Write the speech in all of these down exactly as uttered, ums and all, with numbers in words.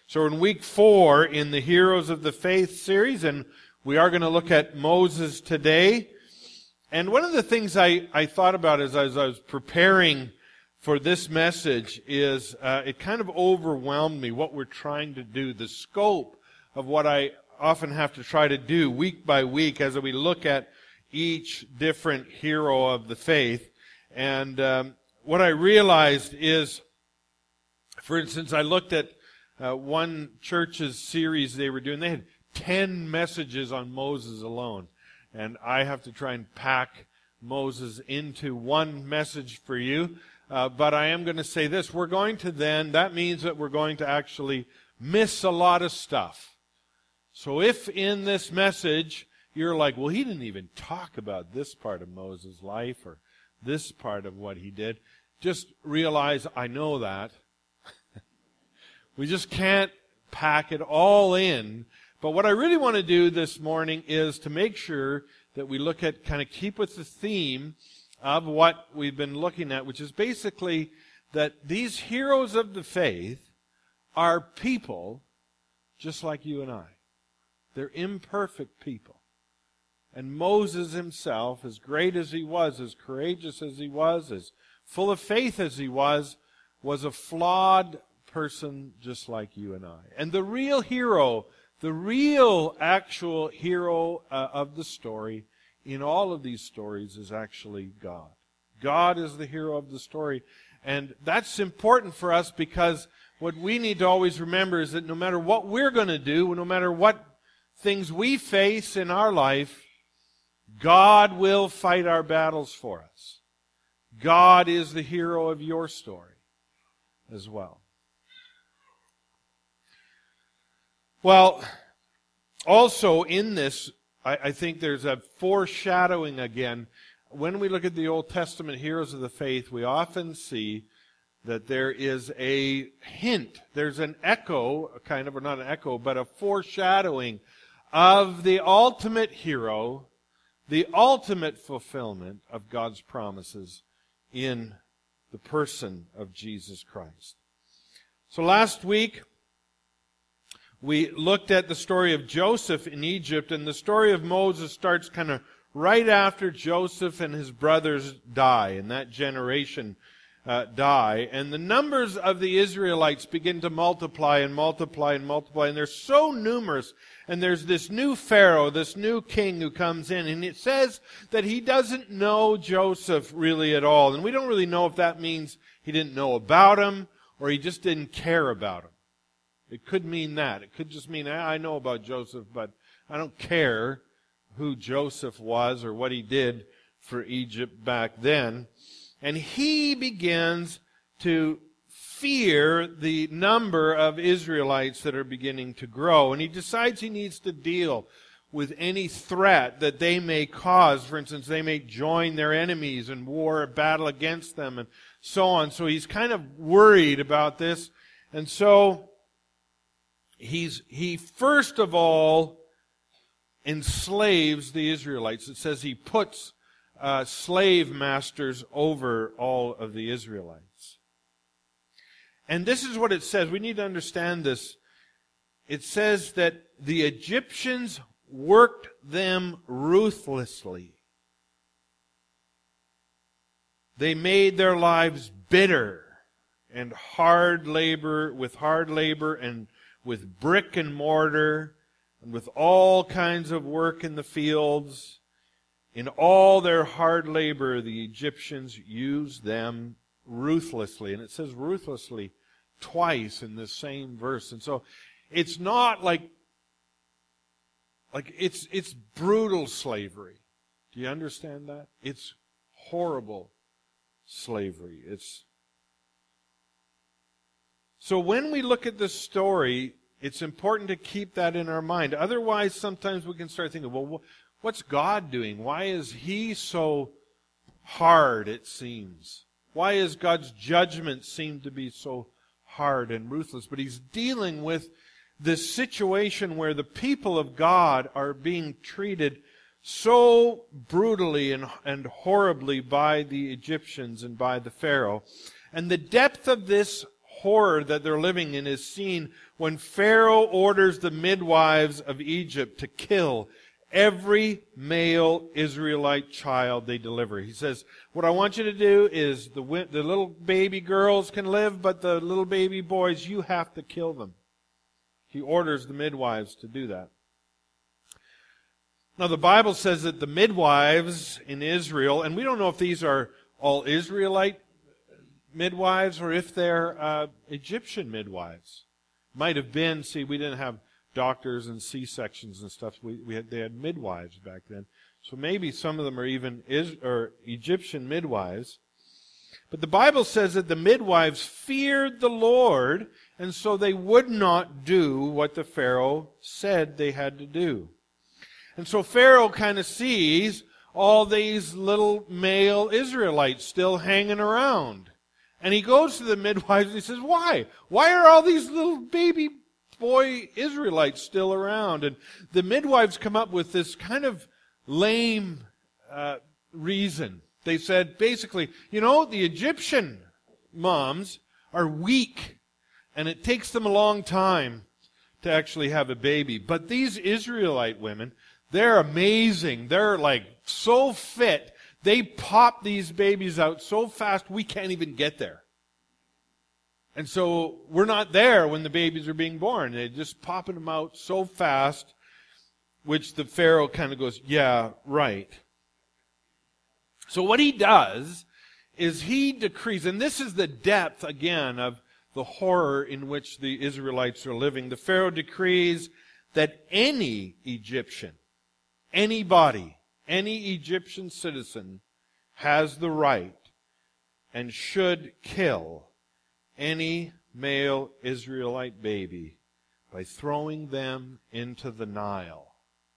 So we're in week four in the Heroes of the Faith series, and we are going to look at Moses today. And one of the things I, I thought about as I, was, I was preparing for this message is uh, it kind of overwhelmed me what we're trying to do, the scope of what I often have to try to do week by week as we look at each different hero of the faith. And um, what I realized is, for instance, I looked at uh, one church's series they were doing. They had ten messages on Moses alone. And I have to try and pack Moses into one message for you. Uh, but I am going to say this. We're going to then, that means that we're going to actually miss a lot of stuff. So if in this message you're like, well, he didn't even talk about this part of Moses' life or this part of what he did, just realize I know that. We just can't pack it all in. But what I really want to do this morning is to make sure that we look at, kind of keep with the theme of what we've been looking at, which is basically that these heroes of the faith are people just like you and I. They're imperfect people. And Moses himself, as great as he was, as courageous as he was, as full of faith as he was, was a flawed person just like you and I. And the real hero, the real actual hero uh, of the story in all of these stories is actually God. God is the hero of the story. And that's important for us because what we need to always remember is that no matter what we're going to do, no matter what things we face in our life, God will fight our battles for us. God is the hero of your story as well. Well, also in this, I, I think there's a foreshadowing again. When we look at the Old Testament heroes of the faith, we often see that there is a hint, there's an echo, kind of, or not an echo, but a foreshadowing of the ultimate hero, the ultimate fulfillment of God's promises in the person of Jesus Christ. So last week, we looked at the story of Joseph in Egypt, and the story of Moses starts kind of right after Joseph and his brothers die, and that generation uh, die. And the numbers of the Israelites begin to multiply and multiply and multiply, and they're so numerous. And there's this new Pharaoh, this new king who comes in, and it says that he doesn't know Joseph really at all. And we don't really know if that means he didn't know about him or he just didn't care about him. It could mean that. It could just mean, I know about Joseph, but I don't care who Joseph was or what he did for Egypt back then. And he begins to fear the number of Israelites that are beginning to grow. And he decides he needs to deal with any threat that they may cause. For instance, they may join their enemies in war or battle against them and so on. So he's kind of worried about this. And so He's, he first of all enslaves the Israelites. It says he puts uh, slave masters over all of the Israelites. And this is what it says. We need to understand this. It says that the Egyptians worked them ruthlessly. They made their lives bitter and hard labor, with hard labor and with brick and mortar, and with all kinds of work in the fields. In all their hard labor, the Egyptians used them ruthlessly. And it says ruthlessly twice in the same verse. And so it's not like, like it's, it's brutal slavery. Do you understand that? It's horrible slavery. It's So when we look at this story, it's important to keep that in our mind. Otherwise, sometimes we can start thinking, well, what's God doing? Why is He so hard, it seems? Why is God's judgment seem to be so hard and ruthless? But He's dealing with this situation where the people of God are being treated so brutally and, and horribly by the Egyptians and by the Pharaoh. And the depth of this horror that they're living in is seen when Pharaoh orders the midwives of Egypt to kill every male Israelite child they deliver. He says, what I want you to do is the, the little baby girls can live, but the little baby boys, you have to kill them. He orders the midwives to do that. Now the Bible says that the midwives in Israel, and we don't know if these are all Israelite midwives or if they're uh, Egyptian midwives. Might have been, see, we didn't have doctors and C-sections and stuff. We, we had, they had midwives back then. So maybe some of them are even is, or Egyptian midwives. But the Bible says that the midwives feared the Lord, and so they would not do what the Pharaoh said they had to do. And so Pharaoh kind of sees all these little male Israelites still hanging around. And he goes to the midwives and he says, why? Why are all these little baby boy Israelites still around? And the midwives come up with this kind of lame uh, reason. They said, basically, you know, the Egyptian moms are weak, and it takes them a long time to actually have a baby. But these Israelite women, they're amazing. They're like so fit. They pop these babies out so fast we can't even get there. And so we're not there when the babies are being born. They're just popping them out so fast, which the Pharaoh kind of goes, yeah, right. So what he does is he decrees, and this is the depth, again, of the horror in which the Israelites are living. The Pharaoh decrees that any Egyptian, anybody, any Egyptian citizen has the right and should kill any male Israelite baby by throwing them into the Nile.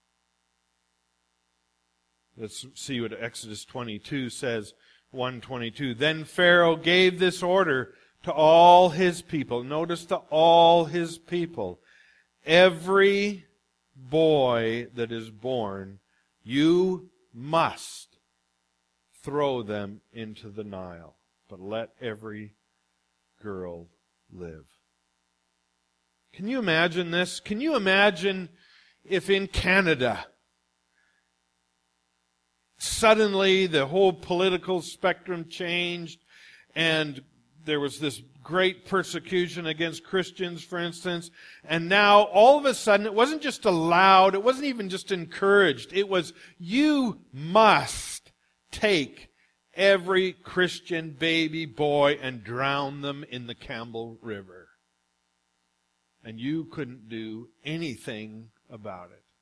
Let's see what Exodus twenty-two says, one twenty-two. Then Pharaoh gave this order to all his people. Notice to all his people. Every boy that is born, you must throw them into the Nile, but let every girl live. Can you imagine this? Can you imagine if in Canada, suddenly the whole political spectrum changed and there was this great persecution against Christians, for instance, and now all of a sudden it wasn't just allowed, it wasn't even just encouraged, it was, you must take every Christian baby boy and drown them in the Campbell River. And you couldn't do anything about it.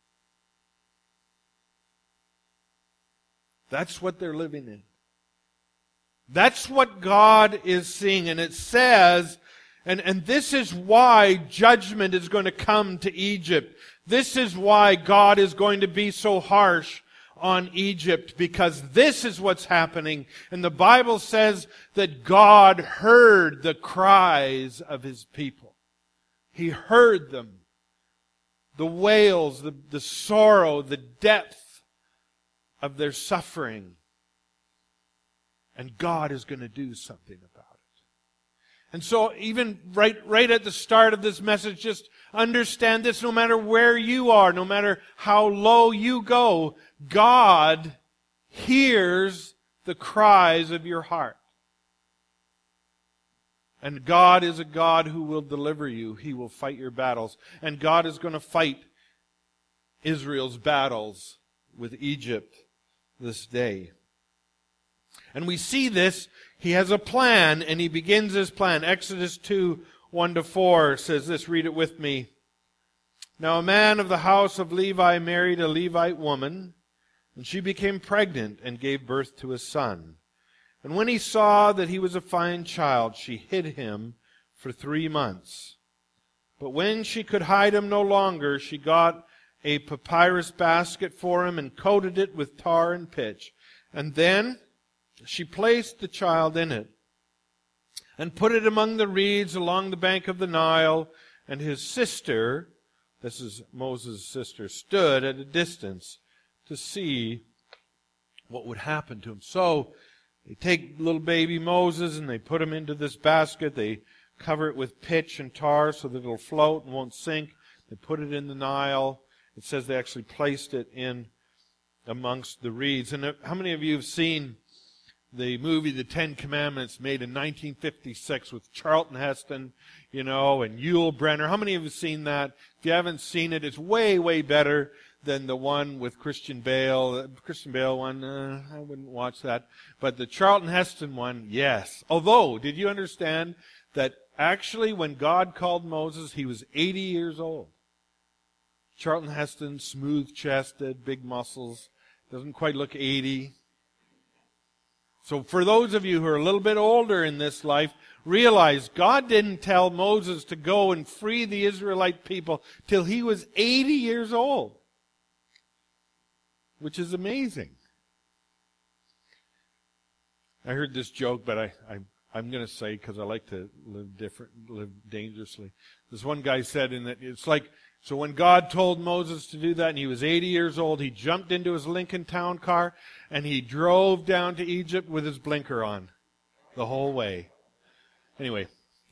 That's what they're living in. That's what God is seeing. And it says, and, and this is why judgment is going to come to Egypt. This is why God is going to be so harsh on Egypt, because this is what's happening. And the Bible says that God heard the cries of His people. He heard them. The wails, the, the sorrow, the depth of their suffering. And God is going to do something about it. And so even right, right at the start of this message, just understand this, no matter where you are, no matter how low you go, God hears the cries of your heart. And God is a God who will deliver you. He will fight your battles. And God is going to fight Israel's battles with Egypt this day. And we see this. He has a plan, and he begins his plan. Exodus two, one to four says this. Read it with me. Now a man of the house of Levi married a Levite woman, and she became pregnant and gave birth to a son. And when he saw that he was a fine child, she hid him for three months. But when she could hide him no longer, she got a papyrus basket for him and coated it with tar and pitch. And then she placed the child in it and put it among the reeds along the bank of the Nile. And his sister, this is Moses' sister, stood at a distance to see what would happen to him. So they take little baby Moses and they put him into this basket. They cover it with pitch and tar so that it'll float and won't sink. They put it in the Nile. It says they actually placed it in amongst the reeds. And how many of you have seen the movie The Ten Commandments, made in nineteen fifty-six with Charlton Heston, you know, and Yul Brynner? How many of you have seen that? If you haven't seen it, it's way, way better than the one with Christian Bale. The Christian Bale one, uh, I wouldn't watch that. But the Charlton Heston one, yes. Although, did you understand that actually when God called Moses, he was eighty years old? Charlton Heston, smooth-chested, big muscles, doesn't quite look eighty. So for those of you who are a little bit older in this life, realize God didn't tell Moses to go and free the Israelite people till he was eighty years old, which is amazing. I heard this joke, but I, I, I'm going to say because I like to live different, live dangerously. This one guy said in that it's like, so when God told Moses to do that and he was eighty years old, he jumped into his Lincoln Town Car and he drove down to Egypt with his blinker on the whole way. Anyway.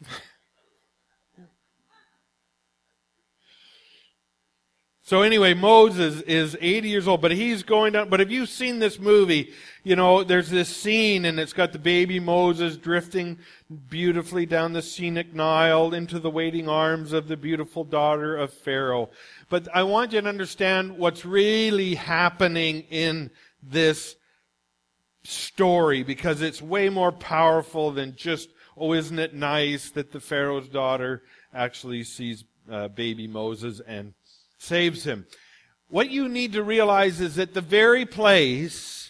So anyway, Moses is eighty years old, but he's going down. But if you've seen this movie, you know, there's this scene and it's got the baby Moses drifting beautifully down the scenic Nile into the waiting arms of the beautiful daughter of Pharaoh. But I want you to understand what's really happening in this story, because it's way more powerful than just, oh, isn't it nice that the Pharaoh's daughter actually sees uh, baby Moses and saves him. What you need to realize is that the very place,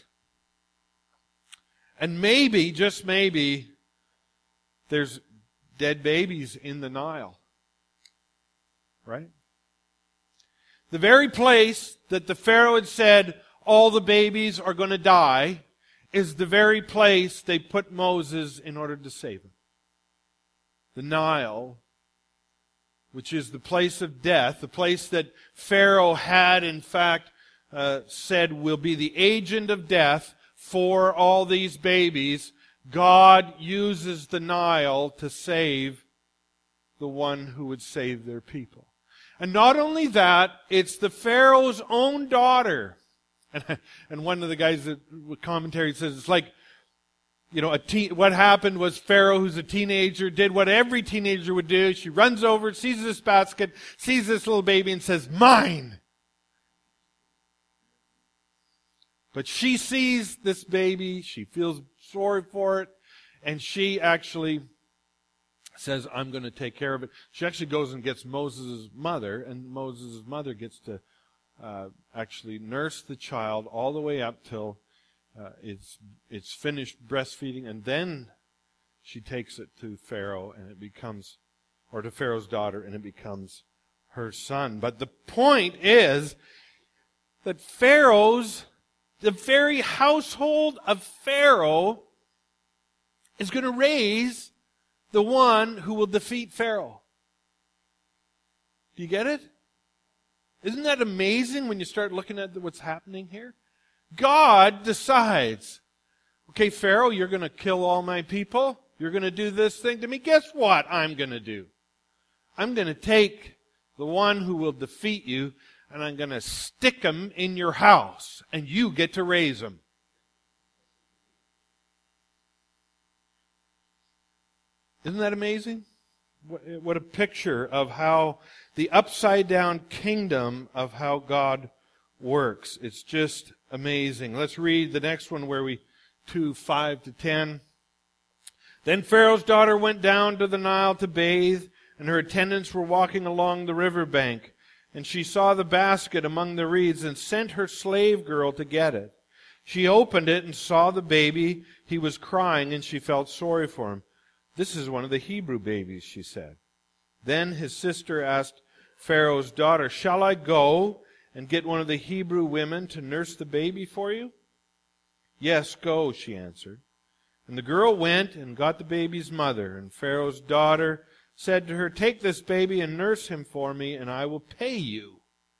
and maybe, just maybe, there's dead babies in the Nile. Right? The very place that the Pharaoh had said all the babies are going to die is the very place they put Moses in order to save him. The Nile, which is the place of death, the place that Pharaoh had, in fact, uh, said will be the agent of death for all these babies. God uses the Nile to save the one who would save their people. And not only that, it's the Pharaoh's own daughter. And, and one of the guys that with commentary says it's like, you know, a teen, what happened was Pharaoh, who's a teenager, did what every teenager would do. She runs over, sees this basket, sees this little baby, and says, "Mine." But she sees this baby, she feels sorry for it, and she actually says, "I'm going to take care of it." She actually goes and gets Moses' mother, and Moses' mother gets to uh, actually nurse the child all the way up till Uh, it's it's finished breastfeeding, and then she takes it to Pharaoh, and it becomes, or to Pharaoh's daughter, and it becomes her son. But the point is that Pharaoh's, the very household of Pharaoh is going to raise the one who will defeat Pharaoh. Do you get it? Isn't that amazing when you start looking at what's happening here? God decides, okay, Pharaoh, you're going to kill all my people. You're going to do this thing to me. Guess what I'm going to do? I'm going to take the one who will defeat you, and I'm going to stick him in your house, and you get to raise him. Isn't that amazing? What a picture of how the upside-down kingdom of how God works. It's just amazing. Let's read the next one where we, two, five to ten. Then Pharaoh's daughter went down to the Nile to bathe, and her attendants were walking along the river bank. And she saw the basket among the reeds and sent her slave girl to get it. She opened it and saw the baby. He was crying, and she felt sorry for him. "This is one of the Hebrew babies," she said. Then his sister asked Pharaoh's daughter, "Shall I go and get one of the Hebrew women to nurse the baby for you?" "Yes, go," she answered. And the girl went and got the baby's mother. And Pharaoh's daughter said to her, "Take this baby and nurse him for me, and I will pay you."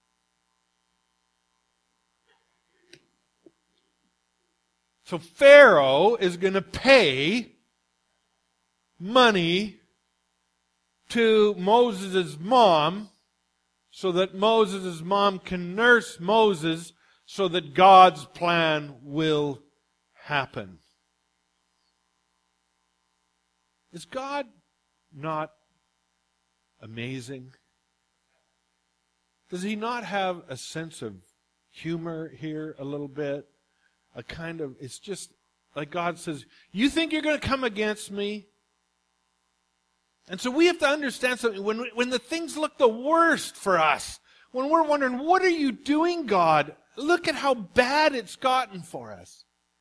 So Pharaoh is going to pay money to Moses' mom so that Moses' mom can nurse Moses so that God's plan will happen. Is God not amazing? Does he not have a sense of humor here a little bit? A kind of, it's just like God says, you think you're going to come against me? And so we have to understand something. When, when the things look the worst for us, when we're wondering, what are you doing, God? Look at how bad it's gotten for us.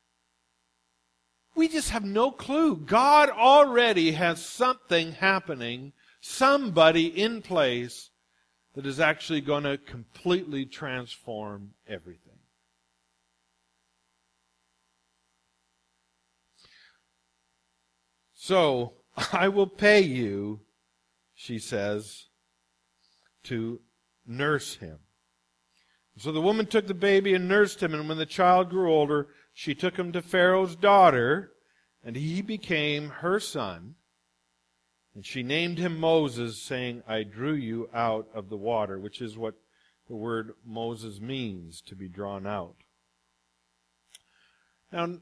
We just have no clue. God already has something happening, somebody in place that is actually going to completely transform everything. So, I will pay you, she says, to nurse him. So the woman took the baby and nursed him, and when the child grew older, she took him to Pharaoh's daughter, and he became her son. And she named him Moses, saying, I drew you out of the water, which is what the word Moses means, to be drawn out. Now,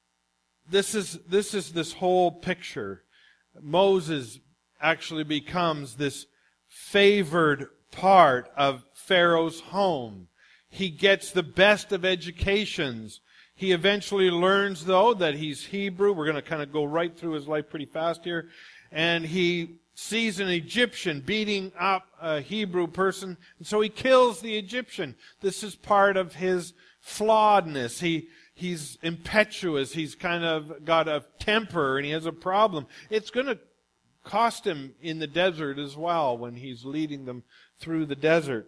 this is, this is this whole picture. Moses actually becomes this favored part of Pharaoh's home. He gets the best of educations. He eventually learns, though, that he's Hebrew. We're going to kind of go right through his life pretty fast here. And he sees an Egyptian beating up a Hebrew person, and so he kills the Egyptian. This is part of his flawedness. He He's impetuous. He's kind of got a temper, and he has a problem. It's going to cost him in the desert as well when he's leading them through the desert.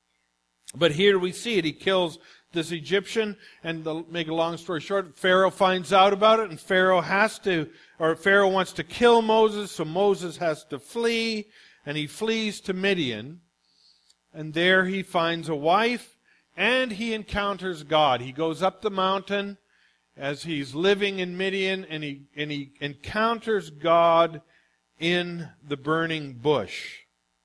But here we see it. He kills this Egyptian, and to make a long story short, Pharaoh finds out about it, and Pharaoh has to, or Pharaoh wants to kill Moses, so Moses has to flee, and he flees to Midian, and there he finds a wife, and he encounters God. He goes up the mountain as he's living in Midian, and he, and he encounters God in the burning bush.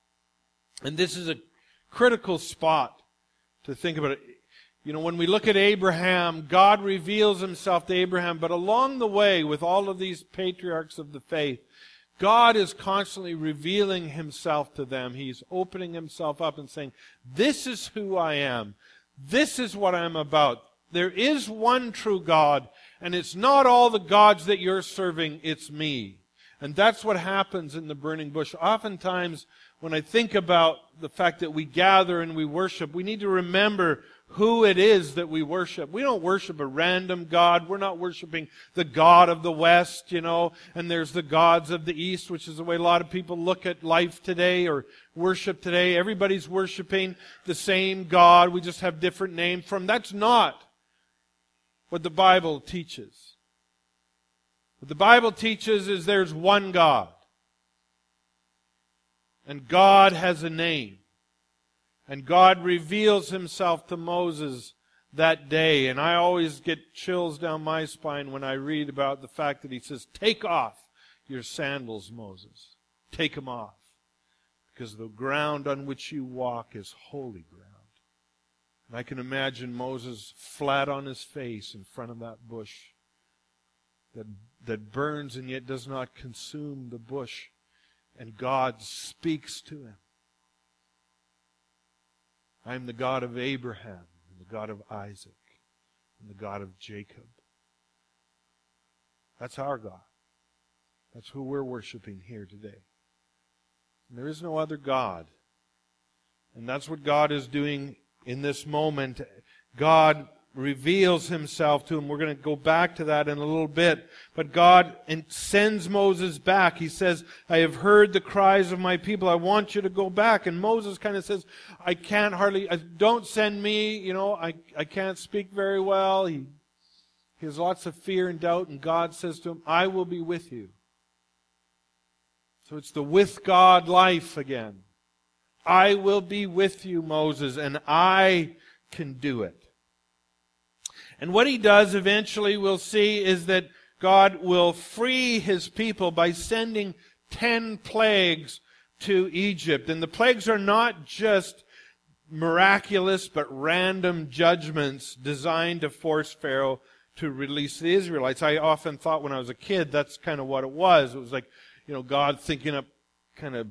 And this is a critical spot to think about it. You know, when we look at Abraham, God reveals himself to Abraham, but along the way, with all of these patriarchs of the faith, God is constantly revealing himself to them. He's opening himself up and saying, this is who I am. This is what I'm about. There is one true God, and it's not all the gods that you're serving, it's me. And that's what happens in the burning bush. Oftentimes, when I think about the fact that we gather and we worship, we need to remember who it is that we worship. We don't worship a random God. We're not worshiping the God of the West, you know, and there's the gods of the East, which is the way a lot of people look at life today or worship today. Everybody's worshiping the same God. We just have different names from. That's not what the Bible teaches. What the Bible teaches is there's one God. And God has a name. And God reveals himself to Moses that day. And I always get chills down my spine when I read about the fact that he says, take off your sandals, Moses. Take them off. Because the ground on which you walk is holy ground. And I can imagine Moses flat on his face in front of that bush that, that burns and yet does not consume the bush. And God speaks to him. I am the God of Abraham, and the God of Isaac, and the God of Jacob. That's our God. That's who we're worshiping here today. And there is no other God. And that's what God is doing in this moment. God reveals himself to him. We're going to go back to that in a little bit. But God sends Moses back. He says, I have heard the cries of my people. I want you to go back. And Moses kind of says, I can't hardly, don't send me. You know, I, I can't speak very well. He, he has lots of fear and doubt. And God says to him, I will be with you. So it's the with God life again. I will be with you, Moses, and I can do it. And what he does eventually, we'll see, is that God will free his people by sending ten plagues to Egypt. And the plagues are not just miraculous but random judgments designed to force Pharaoh to release the Israelites. I often thought when I was a kid that's kind of what it was. It was like, you know, God thinking up kind of,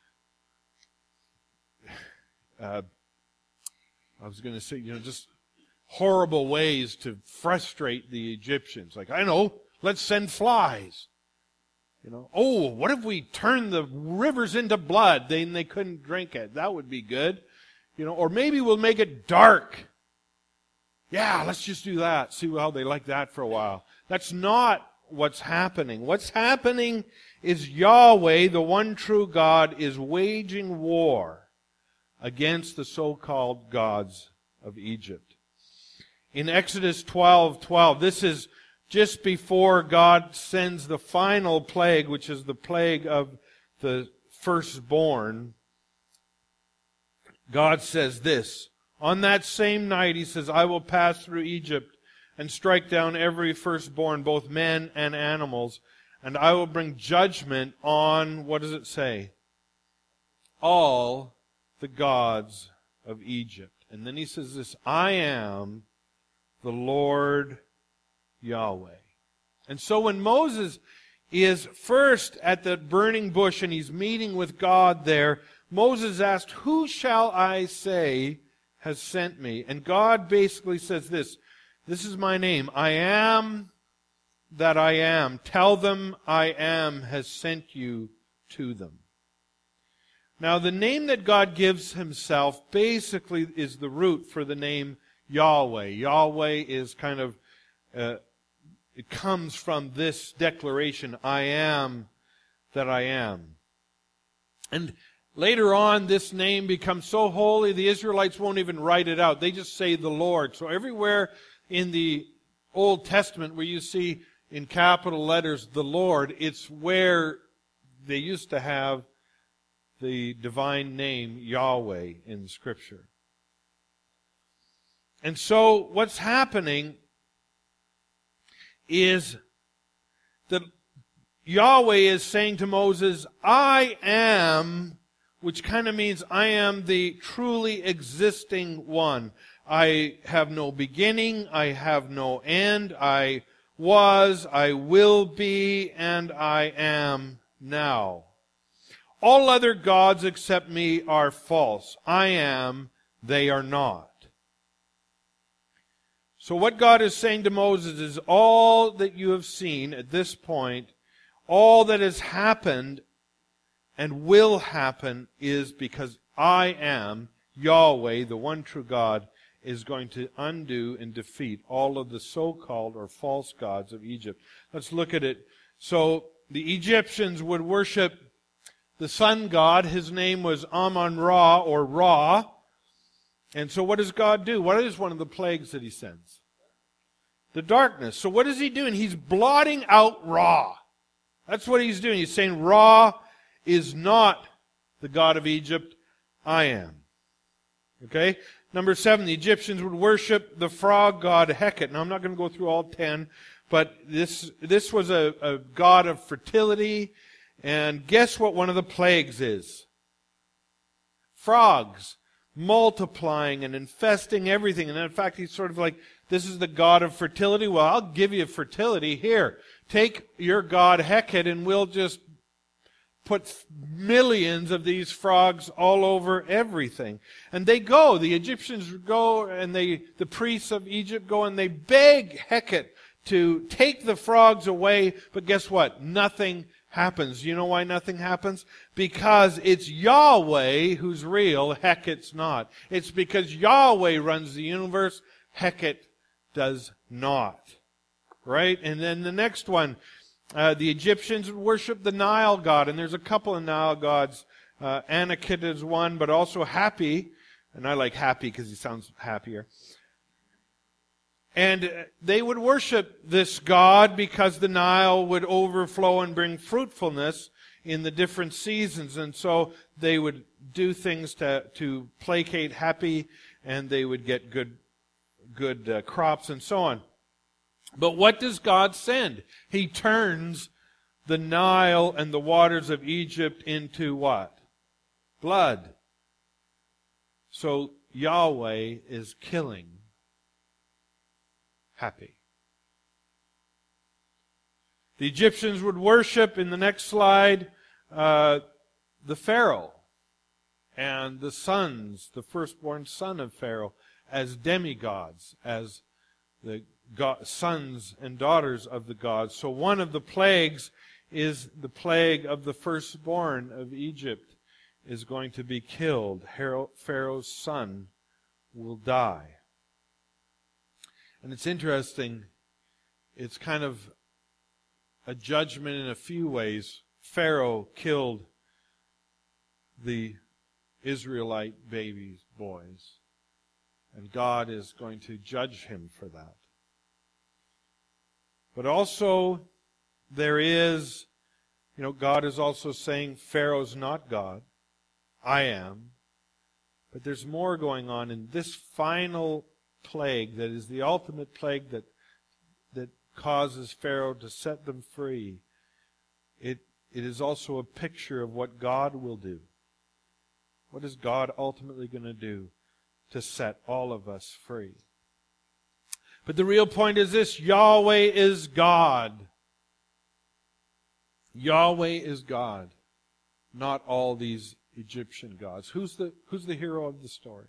uh, I was going to say, you know, just horrible ways to frustrate the Egyptians. Like, I know, let's send flies. You know, oh, what if we turn the rivers into blood? Then they couldn't drink it. That would be good. You know, or maybe we'll make it dark. Yeah, let's just do that. See how they like that for a while. That's not what's happening. What's happening is Yahweh, the one true God, is waging war against the so-called gods of Egypt. In Exodus twelve twelve, this is just before God sends the final plague, which is the plague of the firstborn. God says this, on that same night, He says, I will pass through Egypt and strike down every firstborn, both men and animals, and I will bring judgment on, what does it say? All the gods of Egypt. And then He says this, I am the Lord Yahweh. And so when Moses is first at the burning bush and he's meeting with God there, Moses asked, who shall I say has sent me? And God basically says this, this is my name, I am that I am. Tell them I am has sent you to them. Now the name that God gives Himself basically is the root for the name Yahweh. Yahweh is kind of, uh, it comes from this declaration, I am that I am. And later on, this name becomes so holy, the Israelites won't even write it out. They just say the Lord. So everywhere in the Old Testament where you see in capital letters the Lord, it's where they used to have the divine name Yahweh in Scripture. And so what's happening is that Yahweh is saying to Moses, I am, which kind of means I am the truly existing one. I have no beginning, I have no end, I was, I will be, and I am now. All other gods except me are false. I am, they are not. So what God is saying to Moses is all that you have seen at this point, all that has happened and will happen is because I am, Yahweh, the one true God, is going to undo and defeat all of the so-called or false gods of Egypt. Let's look at it. So the Egyptians would worship the sun god. His name was Amun-Ra or Ra. And so what does God do? What is one of the plagues that He sends? The darkness. So what is He doing? He's blotting out Ra. That's what He's doing. He's saying Ra is not the god of Egypt. I am. Okay? Number seven, the Egyptians would worship the frog god Heket. Now I'm not going to go through all ten, but this this was a, a god of fertility. And guess what one of the plagues is? Frogs multiplying and infesting everything. And in fact, he's sort of like, this is the god of fertility. Well, I'll give you fertility. Here, take your god Heket and we'll just put millions of these frogs all over everything. And they go, the Egyptians go, and they, the priests of Egypt go and they beg Heket to take the frogs away. But guess what? Nothing happens. You know why nothing happens? Because it's Yahweh who's real, Heket's not. It's because Yahweh runs the universe, Heket does not. Right? And then the next one, uh, the Egyptians would worship the Nile god, and there's a couple of Nile gods. Uh, Anakit is one, but also Happy, and I like Happy because he sounds happier. And they would worship this god because the Nile would overflow and bring fruitfulness in the different seasons. And so they would do things to, to placate Happy, and they would get good, good uh, crops and so on. But what does God send? He turns the Nile and the waters of Egypt into what? blood. So Yahweh is killing happy. The Egyptians would worship, in the next slide, uh, the Pharaoh and the sons, the firstborn son of Pharaoh, as demigods, as the God, sons and daughters of the gods. So one of the plagues is the plague of the firstborn of Egypt is going to be killed. Pharaoh's son will die. And it's interesting, it's kind of a judgment in a few ways. Pharaoh killed the Israelite babies, boys, and God is going to judge him for that. But also, there is, you know, God is also saying, Pharaoh's not God. I am. But there's more going on in this final plague that is the ultimate plague that that causes Pharaoh to set them free. It, it is also a picture of what God will do. What is God ultimately going to do to set all of us free? But the real point is this: Yahweh is God. Yahweh is God, not all these Egyptian gods. Who's the, who's the hero of the story?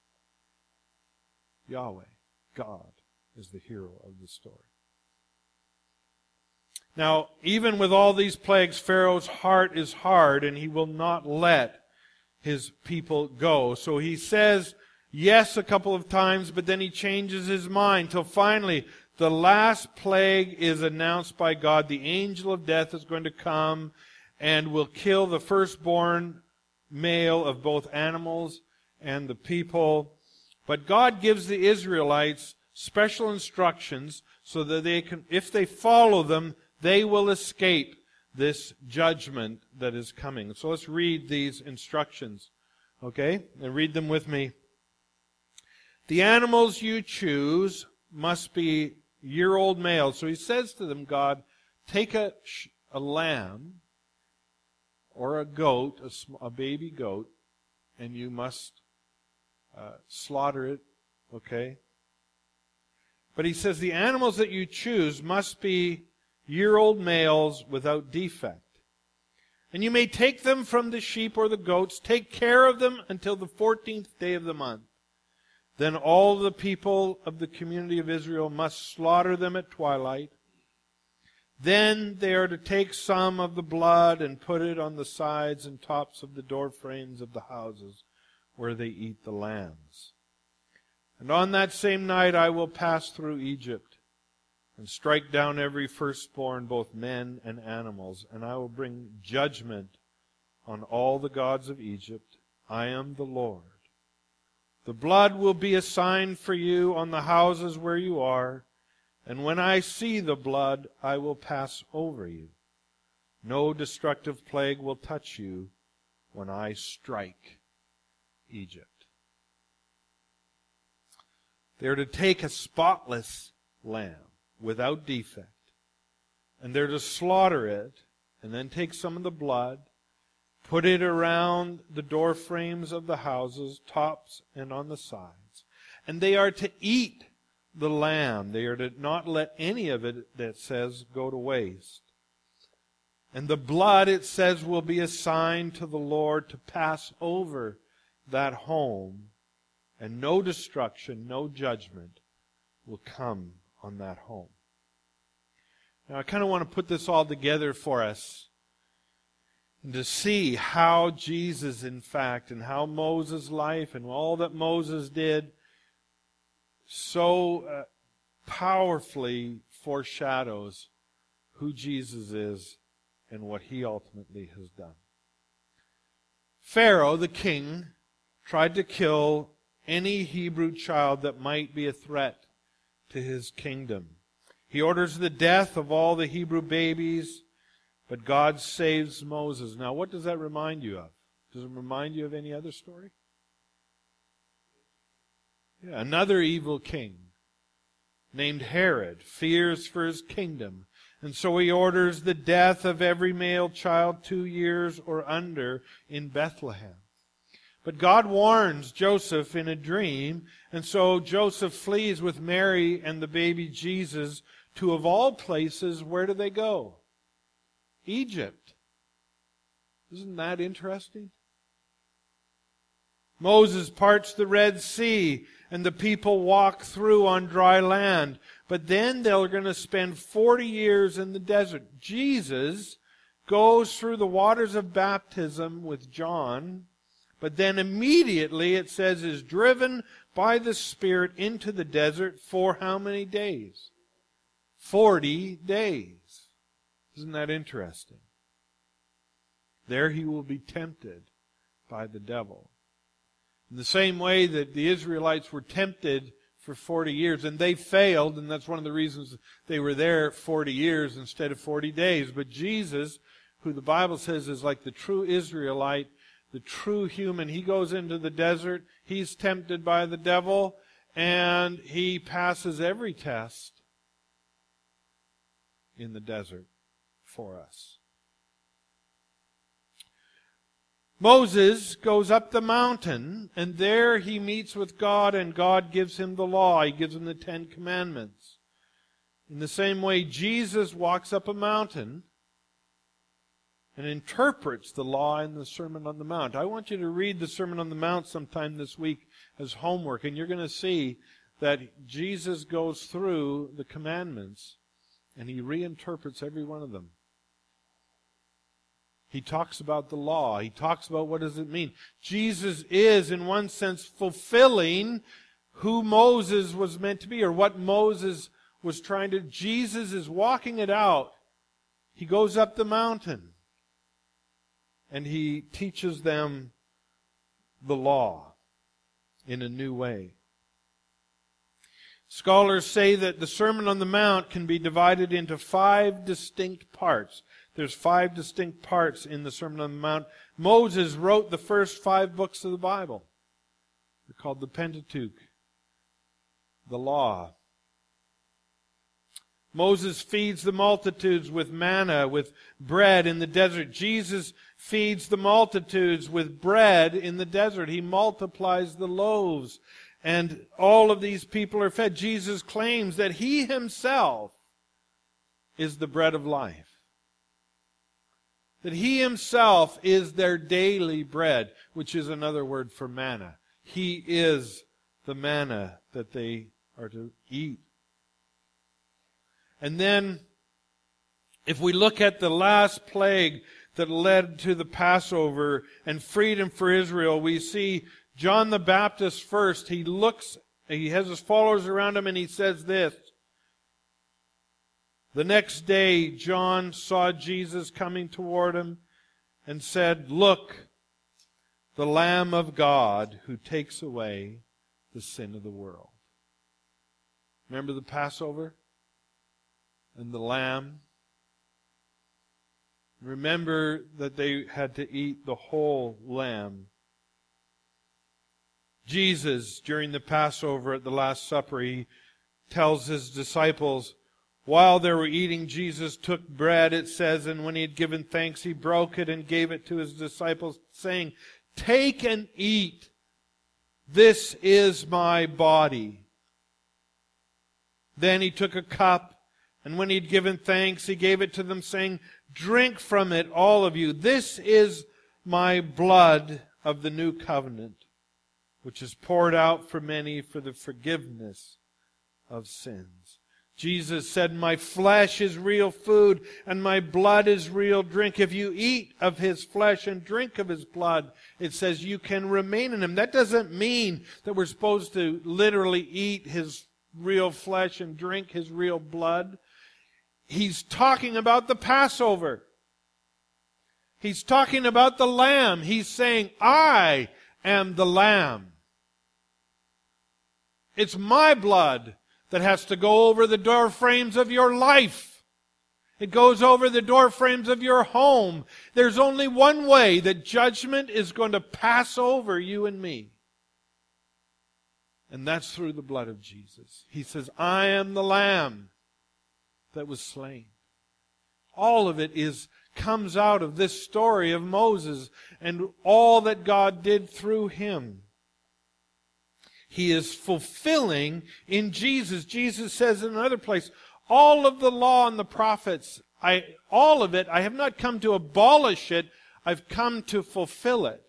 Yahweh. God is the hero of the story. Now, even with all these plagues, Pharaoh's heart is hard, and he will not let his people go. So he says yes a couple of times, but then he changes his mind till finally the last plague is announced by God. The angel of death is going to come and will kill the firstborn male of both animals and the people. But God gives the Israelites special instructions so that they can, if they follow them, they will escape this judgment that is coming. So let's read these instructions. Okay? And read them with me. The animals you choose must be year-old males. So he says to them, God, take a, a lamb or a goat, a, a baby goat, and you must uh, slaughter it. Okay? But he says the animals that you choose must be year-old males without defect. And you may take them from the sheep or the goats. Take care of them until the fourteenth day of the month. Then all the people of the community of Israel must slaughter them at twilight. Then they are to take some of the blood and put it on the sides and tops of the door frames of the houses where they eat the lambs. And on that same night I will pass through Egypt and strike down every firstborn, both men and animals, and I will bring judgment on all the gods of Egypt. I am the Lord. The blood will be a sign for you on the houses where you are, and when I see the blood, I will pass over you. No destructive plague will touch you when I strike Egypt. They are to take a spotless lamb without defect, and they're to slaughter it, and then take some of the blood, put it around the door frames of the houses, tops and on the sides. And they are to eat the lamb. They are to not let any of it, that says, go to waste. And the blood, it says, will be a sign to the Lord to pass over that home, and no destruction, no judgment will come on that home. Now I kind of want to put this all together for us and to see how Jesus, in fact, and how Moses' life and all that Moses did so uh, powerfully foreshadows who Jesus is and what he ultimately has done. Pharaoh, the king, tried to kill any Hebrew child that might be a threat to his kingdom. He orders the death of all the Hebrew babies, but God saves Moses. Now, what does that remind you of? Does it remind you of any other story? Yeah, another evil king named Herod fears for his kingdom, and so he orders the death of every male child two years or under in Bethlehem. But God warns Joseph in a dream, and so Joseph flees with Mary and the baby Jesus to, of all places, where do they go? Egypt. Isn't that interesting? Moses parts the Red Sea, and the people walk through on dry land. But then they're going to spend forty years in the desert. Jesus goes through the waters of baptism with John, but then immediately, it says, is driven by the Spirit into the desert for how many days? Forty days. Isn't that interesting? There he will be tempted by the devil. In the same way that the Israelites were tempted for forty years, and they failed, and that's one of the reasons they were there forty years instead of forty days. But Jesus, who the Bible says is like the true Israelite, the true human, he goes into the desert, he's tempted by the devil, and he passes every test in the desert for us. Moses goes up the mountain, and there he meets with God, and God gives him the law. He gives him the Ten Commandments. In the same way, Jesus walks up a mountain and interprets the law in the Sermon on the Mount. I want you to read the Sermon on the Mount sometime this week as homework, and you're going to see that Jesus goes through the commandments, and he reinterprets every one of them. He talks about the law. He talks about what does it mean. Jesus is, in one sense, fulfilling who Moses was meant to be, or what Moses was trying to. Jesus is walking it out. He goes up the mountain, and he teaches them the law in a new way. Scholars say that the Sermon on the Mount can be divided into five distinct parts. There's five distinct parts in the Sermon on the Mount. Moses wrote the first five books of the Bible. They're called the Pentateuch, the Law. Moses feeds the multitudes with manna, with bread in the desert. Jesus feeds the multitudes with bread in the desert. He multiplies the loaves, and all of these people are fed. Jesus claims that he himself is the bread of life. That he himself is their daily bread, which is another word for manna. He is the manna that they are to eat. And then, if we look at the last plague that led to the Passover and freedom for Israel, we see John the Baptist first. He looks, he has his followers around him, and he says this. The next day, John saw Jesus coming toward him and said, "Look, the Lamb of God who takes away the sin of the world." Remember the Passover and the lamb? Remember that they had to eat the whole lamb. Jesus, during the Passover at the Last Supper, he tells his disciples, while they were eating, Jesus took bread, it says, and when he had given thanks, he broke it and gave it to his disciples, saying, "Take and eat. This is my body." Then he took a cup, and when he had given thanks, he gave it to them, saying, "Drink from it, all of you. This is my blood of the new covenant, which is poured out for many for the forgiveness of sins." Jesus said, "My flesh is real food, and my blood is real drink. If you eat of his flesh and drink of his blood," it says, "you can remain in him." That doesn't mean that we're supposed to literally eat his real flesh and drink his real blood. He's talking about the Passover. He's talking about the lamb. He's saying, "I am the lamb. It's my blood that has to go over the door frames of your life. It goes over the door frames of your home. There's only one way that judgment is going to pass over you and me. And that's through the blood of Jesus. He says, "I am the lamb that was slain." All of it is comes out of this story of Moses and all that God did through him. He is fulfilling in Jesus. Jesus says in another place, all of the law and the prophets, I, all of it, I have not come to abolish it, I've come to fulfill it.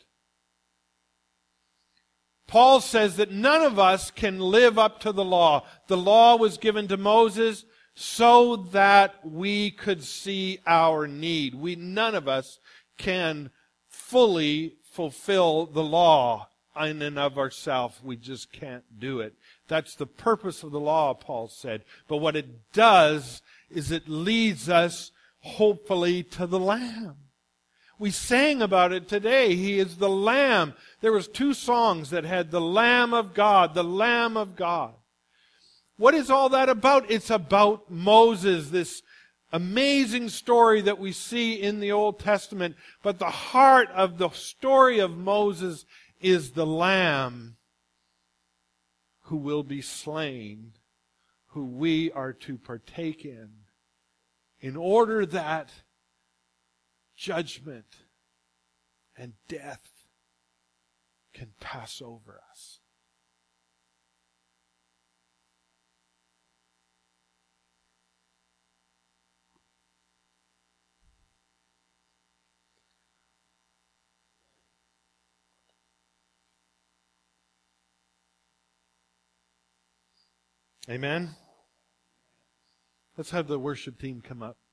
Paul says that none of us can live up to the law. The law was given to Moses so that we could see our need. We, none of us can fully fulfill the law in and of ourselves. We just can't do it. That's the purpose of the law, Paul said. But what it does is it leads us, hopefully, to the Lamb. We sang about it today. He is the Lamb. There was two songs that had the Lamb of God, the Lamb of God. What is all that about? It's about Moses, this amazing story that we see in the Old Testament. But the heart of the story of Moses is the Lamb who will be slain, who we are to partake in, in order that judgment and death can pass over us. Amen? Let's have the worship team come up.